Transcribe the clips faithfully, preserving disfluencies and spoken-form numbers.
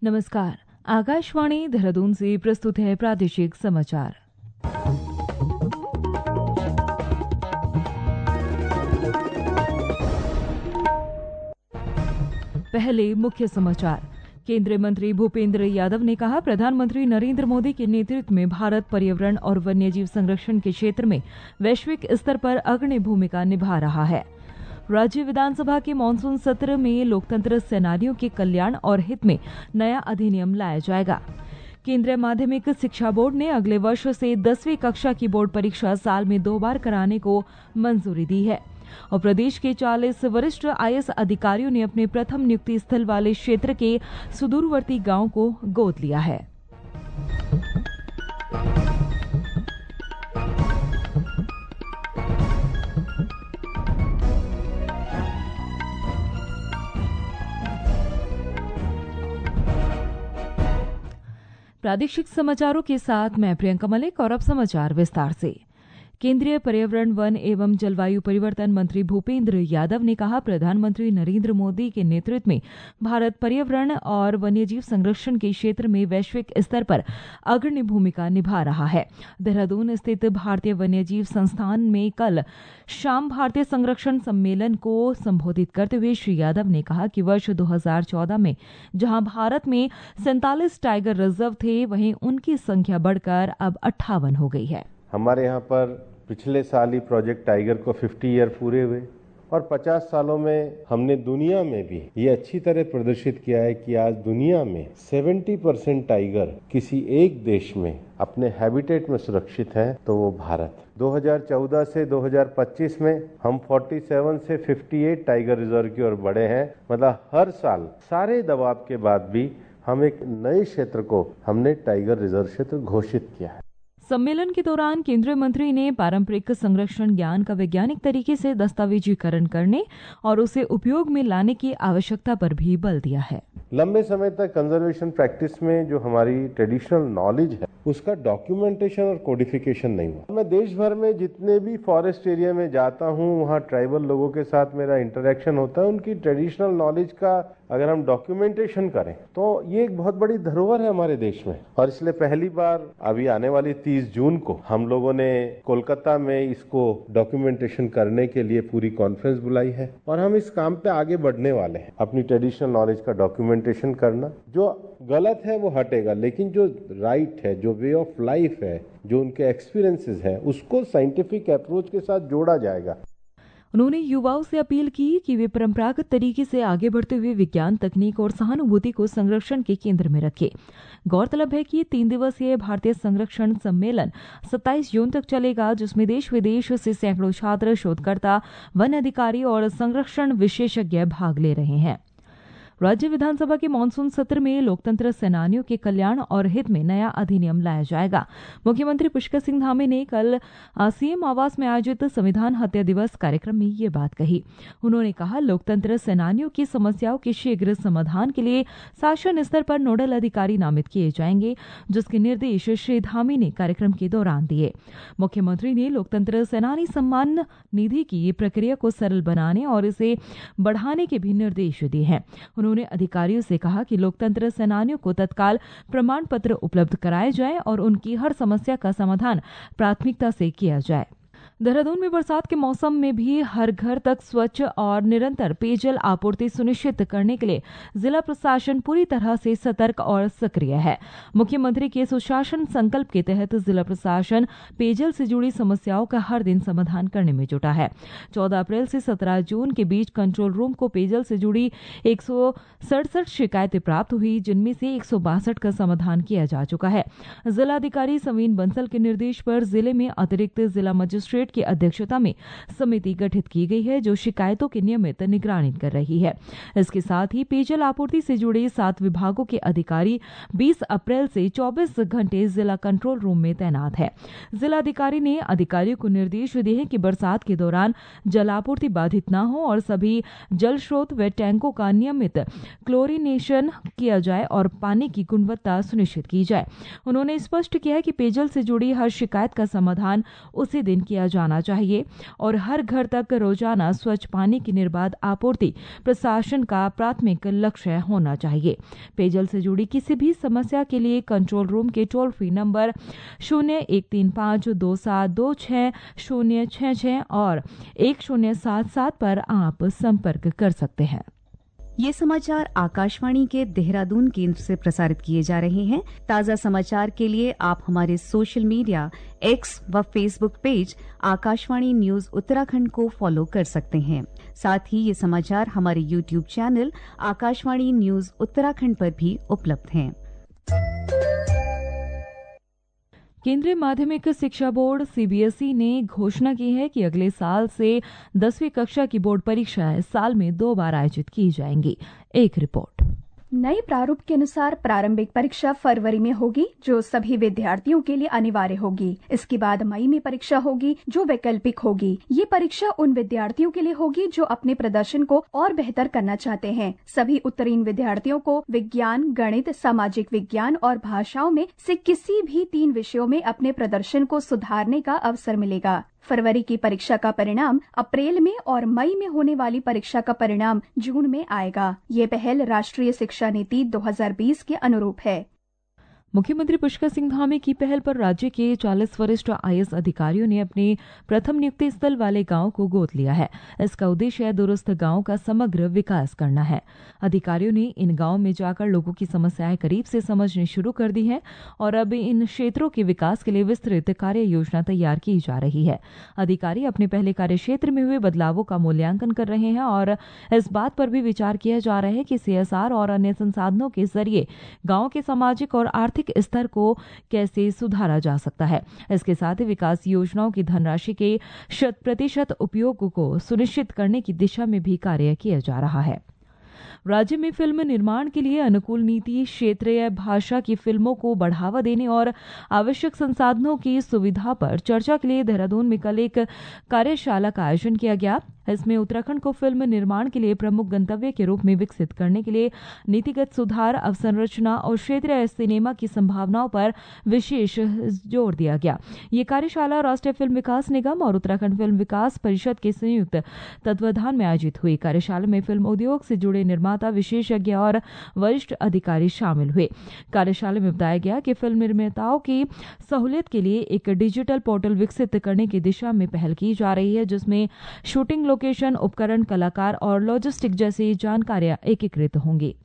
नमस्कार। आकाशवाणी देहरादून से प्रस्तुत है प्रादेशिक समाचार। पहले मुख्य समाचार। केंद्रीय मंत्री भूपेंद्र यादव ने कहा, प्रधानमंत्री नरेंद्र मोदी के नेतृत्व में भारत पर्यावरण और वन्यजीव संरक्षण के क्षेत्र में वैश्विक स्तर पर अग्रणी भूमिका निभा रहा है। राज्य विधानसभा के मानसून सत्र में लोकतंत्र सेनानियों के कल्याण और हित में नया अधिनियम लाया जाएगा। केंद्रीय माध्यमिक शिक्षा बोर्ड ने अगले वर्ष से दसवीं कक्षा की बोर्ड परीक्षा साल में दो बार कराने को मंजूरी दी है। और प्रदेश के चालीस वरिष्ठ आई ए एस अधिकारियों ने अपने प्रथम नियुक्ति स्थल वाले क्षेत्र के सुदूरवर्ती गांव को गोद लिया है। प्रादेशिक समाचारों के साथ मैं प्रियंका मलिक और अब समाचार विस्तार से। केंद्रीय पर्यावरण, वन एवं जलवायु परिवर्तन मंत्री भूपेंद्र यादव ने कहा, प्रधानमंत्री नरेंद्र मोदी के नेतृत्व में भारत पर्यावरण और वन्यजीव संरक्षण के क्षेत्र में वैश्विक स्तर पर अग्रणी भूमिका निभा रहा है। देहरादून स्थित भारतीय वन्यजीव संस्थान में कल शाम भारतीय संरक्षण सम्मेलन को संबोधित करते हुए श्री यादव ने कहा कि वर्ष दो हज़ार चौदह में जहां भारत में सैंतालीस टाइगर रिजर्व थे, वहीं उनकी संख्या बढ़कर अब अट्ठावन हो गई है। हमारे यहाँ पर पिछले साल ही प्रोजेक्ट टाइगर को पचास ईयर पूरे हुए और पचास सालों में हमने दुनिया में भी ये अच्छी तरह प्रदर्शित किया है कि आज दुनिया में सत्तर परसेंट टाइगर किसी एक देश में अपने हैबिटेट में सुरक्षित है, तो वो भारत। दो हज़ार चौदह से दो हज़ार पच्चीस में हम सैंतालीस से अट्ठावन टाइगर रिजर्व की ओर बढ़े हैं। मतलब हर साल सारे दबाव के बाद भी हम एक नए क्षेत्र को हमने टाइगर रिजर्व क्षेत्र घोषित किया है। सम्मेलन के दौरान केंद्रीय मंत्री ने पारंपरिक संरक्षण ज्ञान का वैज्ञानिक तरीके से दस्तावेजीकरण करने और उसे उपयोग में लाने की आवश्यकता पर भी बल दिया है। लंबे समय तक कंजर्वेशन प्रैक्टिस में जो हमारी ट्रेडिशनल नॉलेज है, उसका डॉक्यूमेंटेशन और कोडिफिकेशन नहीं हुआ। मैं देश भर में जितने भी फॉरेस्ट एरिया में जाता हूँ, वहाँ ट्राइबल लोगों के साथ मेरा इंटरेक्शन होता है। उनकी ट्रेडिशनल नॉलेज का अगर हम डॉक्यूमेंटेशन करें तो ये एक बहुत बड़ी धरोहर है हमारे देश में। और इसलिए पहली बार अभी आने वाली तीस जून को हम लोगों ने कोलकाता में इसको डॉक्यूमेंटेशन करने के लिए पूरी कॉन्फ्रेंस बुलाई है और हम इस काम पे आगे बढ़ने वाले हैं। अपनी ट्रेडिशनल नॉलेज का डॉक्यूमेंटेशन करना, जो गलत है वो हटेगा, लेकिन जो राइट है, जो वे ऑफ लाइफ है, जो उनके एक्सपीरियंसेस है, उसको साइंटिफिक अप्रोच के साथ जोड़ा जाएगा। उन्होंने युवाओं से अपील की कि वे परंपरागत तरीके से आगे बढ़ते हुए विज्ञान, तकनीक और सहानुभूति को संरक्षण के केंद्र में रखें। गौरतलब है कि तीन दिवसीय भारतीय संरक्षण सम्मेलन सत्ताईस जून तक चलेगा, जिसमें देश विदेश से सैकड़ों छात्र, शोधकर्ता, वन अधिकारी और संरक्षण विशेषज्ञ भाग ले रहे हैं। राज्य विधानसभा के मानसून सत्र में लोकतंत्र सेनानियों के कल्याण और हित में नया अधिनियम लाया जाएगा। मुख्यमंत्री पुष्कर सिंह धामी ने कल सीएम आवास में आयोजित संविधान हत्या दिवस कार्यक्रम में ये बात कही। उन्होंने कहा, लोकतंत्र सेनानियों की समस्याओं के शीघ्र समाधान के लिए शासन स्तर पर नोडल अधिकारी नामित किए जाएंगे, जिसके निर्देश श्री धामी ने कार्यक्रम के दौरान दिए। मुख्यमंत्री ने लोकतंत्र सेनानी सम्मान निधि की प्रक्रिया को सरल बनाने और इसे बढ़ाने के भी निर्देश दिए हैं। उन्होंने अधिकारियों से कहा कि लोकतंत्र सेनानियों को तत्काल प्रमाण पत्र उपलब्ध कराए जाए और उनकी हर समस्या का समाधान प्राथमिकता से किया जाए। देहरादून में बरसात के मौसम में भी हर घर तक स्वच्छ और निरंतर पेयजल आपूर्ति सुनिश्चित करने के लिए जिला प्रशासन पूरी तरह से सतर्क और सक्रिय है। मुख्यमंत्री के सुशासन संकल्प के तहत जिला प्रशासन पेयजल से जुड़ी समस्याओं का हर दिन समाधान करने में जुटा है। चौदह अप्रैल से सत्रह जून के बीच कंट्रोल रूम को पेयजल से जुड़ी एक सौ सड़सठ शिकायतें प्राप्त हुई, जिनमें से एक सौ बासठ का समाधान किया जा चुका है। जिलाधिकारी समीन बंसल के निर्देश पर जिले में अतिरिक्त जिला मजिस्ट्रेट की अध्यक्षता में समिति गठित की गई है, जो शिकायतों की नियमित निगरानी कर रही है। इसके साथ ही पेयजल आपूर्ति से जुड़े सात विभागों के अधिकारी बीस अप्रैल से चौबीस घंटे जिला कंट्रोल रूम में तैनात है। जिलाधिकारी ने अधिकारियों को निर्देश दिए हैं कि बरसात के दौरान जल आपूर्ति बाधित न हो और सभी जल स्रोत व टैंकों का नियमित क्लोरीनेशन किया जाए और पानी की गुणवत्ता सुनिश्चित की जाए। उन्होंने स्पष्ट किया है कि पेयजल से जुड़ी हर शिकायत का समाधान उसी दिन किया जाना चाहिए और हर घर तक रोजाना स्वच्छ पानी की निर्बाध आपूर्ति प्रशासन का प्राथमिक लक्ष्य होना चाहिए। पेयजल से जुड़ी किसी भी समस्या के लिए कंट्रोल रूम के टोल फ्री नंबर शून्य एक तीन पाँच दो सात दो छह शून्य छह छह और एक शून्य सात सात पर आप संपर्क कर सकते हैं। ये समाचार आकाशवाणी के देहरादून केंद्र से प्रसारित किए जा रहे हैं। ताज़ा समाचार के लिए आप हमारे सोशल मीडिया एक्स व Facebook page Akashvani news Uttarakhand को फॉलो कर सकते हैं। साथ ही ये समाचार हमारे YouTube channel Akashvani news Uttarakhand पर भी उपलब्ध हैं। केंद्रीय माध्यमिक शिक्षा बोर्ड सीबीएसई ने घोषणा की है कि अगले साल से दसवीं कक्षा की बोर्ड परीक्षाएं साल में दो बार आयोजित की जाएंगी। एक रिपोर्ट। नए प्रारूप के अनुसार प्रारंभिक परीक्षा फरवरी में होगी, जो सभी विद्यार्थियों के लिए अनिवार्य होगी। इसके बाद मई में परीक्षा होगी, जो वैकल्पिक होगी। ये परीक्षा उन विद्यार्थियों के लिए होगी जो अपने प्रदर्शन को और बेहतर करना चाहते हैं। सभी उत्तीर्ण विद्यार्थियों को विज्ञान, गणित, सामाजिक विज्ञान और भाषाओं में से किसी भी तीन विषयों में अपने प्रदर्शन को सुधारने का अवसर मिलेगा। फरवरी की परीक्षा का परिणाम अप्रैल में और मई में होने वाली परीक्षा का परिणाम जून में आएगा। ये पहल राष्ट्रीय शिक्षा नीति दो हज़ार बीस के अनुरूप है। मुख्यमंत्री पुष्कर सिंह धामी की पहल पर राज्य के चालीस वरिष्ठ आईएएस अधिकारियों ने अपने प्रथम नियुक्ति स्थल वाले गांव को गोद लिया है। इसका उद्देश्य दूरस्थ गांव का समग्र विकास करना है। अधिकारियों ने इन गांव में जाकर लोगों की समस्याएं करीब से समझनी शुरू कर दी है और अब इन क्षेत्रों के विकास के लिए विस्तृत कार्य योजना तैयार की जा रही है। अधिकारी अपने पहले कार्य क्षेत्र में हुए बदलावों का मूल्यांकन कर रहे हैं और इस बात पर भी विचार किया जा रहा है कि सीएसआर और अन्य संसाधनों के जरिए गांव के सामाजिक और आर्थिक स्तर को कैसे सुधारा जा सकता है। इसके साथ ही विकास योजनाओं की धनराशि के शत प्रतिशत उपयोग को सुनिश्चित करने की दिशा में भी कार्य किया जा रहा है। राज्य में फिल्म निर्माण के लिए अनुकूल नीति, क्षेत्रीय भाषा की फिल्मों को बढ़ावा देने और आवश्यक संसाधनों की सुविधा पर चर्चा के लिए देहरादून में कल एक कार्यशाला का आयोजन किया गया। इसमें उत्तराखंड को फिल्म निर्माण के लिए प्रमुख गंतव्य के रूप में विकसित करने के लिए नीतिगत सुधार, अवसंरचना और क्षेत्रीय सिनेमा की संभावनाओं पर विशेष जोर दिया गया। ये कार्यशाला राष्ट्रीय फिल्म विकास निगम और उत्तराखंड फिल्म विकास परिषद के संयुक्त तत्वाधान में आयोजित हुई। कार्यशाला में फिल्म उद्योग से जुड़े निर्माता, विशेषज्ञ और वरिष्ठ अधिकारी शामिल हुए। कार्यशाला में बताया गया कि फिल्म निर्माताओं की सहूलियत के लिए एक डिजिटल पोर्टल विकसित करने की दिशा में पहल की जा रही है, जिसमें शूटिंग लोकेशन, उपकरण, कलाकार और लॉजिस्टिक जैसी जानकारियां एकीकृत होंगी।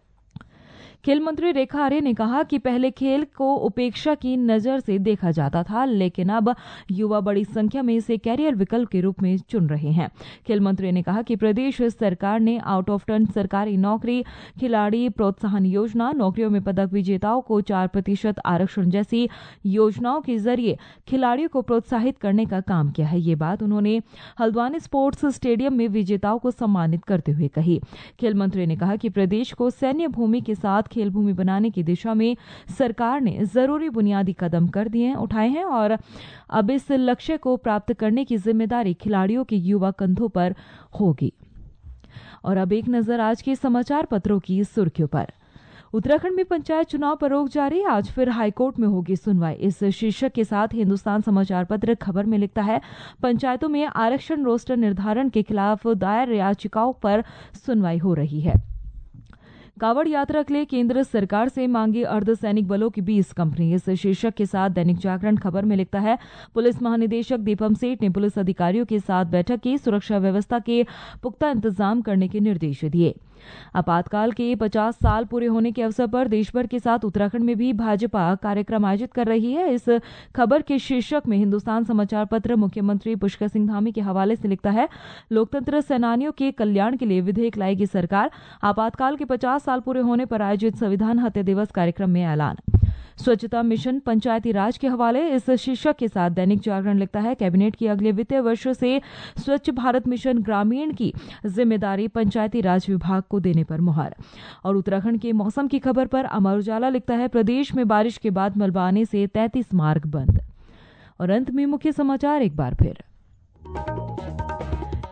खेल मंत्री रेखा आर्य ने कहा कि पहले खेल को उपेक्षा की नजर से देखा जाता था, लेकिन अब युवा बड़ी संख्या में इसे कैरियर विकल्प के रूप में चुन रहे हैं। खेल मंत्री ने कहा कि प्रदेश सरकार ने आउट ऑफ टर्न सरकारी नौकरी, खिलाड़ी प्रोत्साहन योजना, नौकरियों में पदक विजेताओं को चार प्रतिशत आरक्षण जैसी योजनाओं के जरिए खिलाड़ियों को प्रोत्साहित करने का काम किया है। ये बात उन्होंने हल्द्वानी स्पोर्ट्स स्टेडियम में विजेताओं को सम्मानित करते हुए कही। खेल मंत्री ने कहा कि प्रदेश को सैन्य भूमि के साथ खेल भूमि बनाने की दिशा में सरकार ने जरूरी बुनियादी कदम कर दिए उठाए हैं और अब इस लक्ष्य को प्राप्त करने की जिम्मेदारी खिलाड़ियों के युवा कंधों पर होगी। और अब एक नजर आज के समाचार पत्रों की सुर्खियों पर। उत्तराखंड में पंचायत चुनाव पर रोक जारी, आज फिर हाईकोर्ट में होगी सुनवाई। इस शीर्षक के साथ हिंदुस्तान समाचार पत्र खबर में लिखता है, पंचायतों में आरक्षण रोस्टर निर्धारण के खिलाफ दायर याचिकाओं पर सुनवाई हो रही है। कावड़ यात्रा के लिए केंद्र सरकार से मांगी अर्धसैनिक बलों की बीस कंपनी। इस शीर्षक के साथ दैनिक जागरण खबर में लिखता है, पुलिस महानिदेशक दीपम सेठ ने पुलिस अधिकारियों के साथ बैठक की, सुरक्षा व्यवस्था के पुख्ता इंतजाम करने के निर्देश दिए। आपातकाल के पचास साल पूरे होने के अवसर पर देश भर के साथ उत्तराखंड में भी भाजपा कार्यक्रम आयोजित कर रही है। इस खबर के शीर्षक में हिंदुस्तान समाचार पत्र मुख्यमंत्री पुष्कर सिंह धामी के हवाले से लिखता है, लोकतंत्र सेनानियों के कल्याण के लिए विधेयक लाएगी सरकार, आपातकाल के पचास साल पूरे होने पर आयोजित संविधान हत्या दिवस कार्यक्रम में ऐलान। स्वच्छता मिशन पंचायती राज के हवाले इस शीर्षक के साथ दैनिक जागरण लिखता है, कैबिनेट की अगले वित्तीय वर्ष से स्वच्छ भारत मिशन ग्रामीण की जिम्मेदारी पंचायती राज विभाग को देने पर मुहर। और उत्तराखंड के मौसम की खबर पर अमर उजाला लिखता है, प्रदेश में बारिश के बाद मलबा आने से तैंतीस मार्ग बंद। और अंत में मुख्य समाचार एक बार फिर।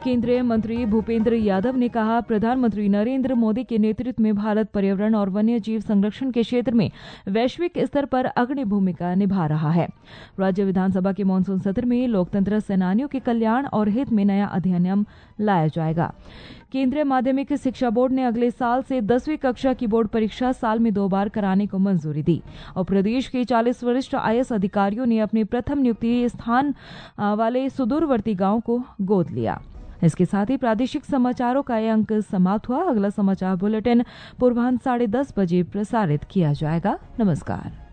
केंद्रीय मंत्री भूपेंद्र यादव ने कहा, प्रधानमंत्री नरेंद्र मोदी के नेतृत्व में भारत पर्यावरण और वन्य जीव संरक्षण के क्षेत्र में वैश्विक स्तर पर अग्रणी भूमिका निभा रहा है। राज्य विधानसभा के मानसून सत्र में लोकतंत्र सेनानियों के कल्याण और हित में नया अधिनियम लाया जाएगा। केंद्रीय माध्यमिक शिक्षा बोर्ड ने अगले साल से दसवीं कक्षा की बोर्ड परीक्षा साल में दो बार कराने को मंजूरी दी और प्रदेश के चालीस वरिष्ठ आई ए एस अधिकारियों ने अपने प्रथम नियुक्ति स्थान वाले सुदूरवर्ती गांव को गोद लिया। इसके साथ ही प्रादेशिक समाचारों का यह अंक समाप्त हुआ। अगला समाचार बुलेटिन पूर्वाह्न साढ़े दस बजे प्रसारित किया जाएगा। नमस्कार।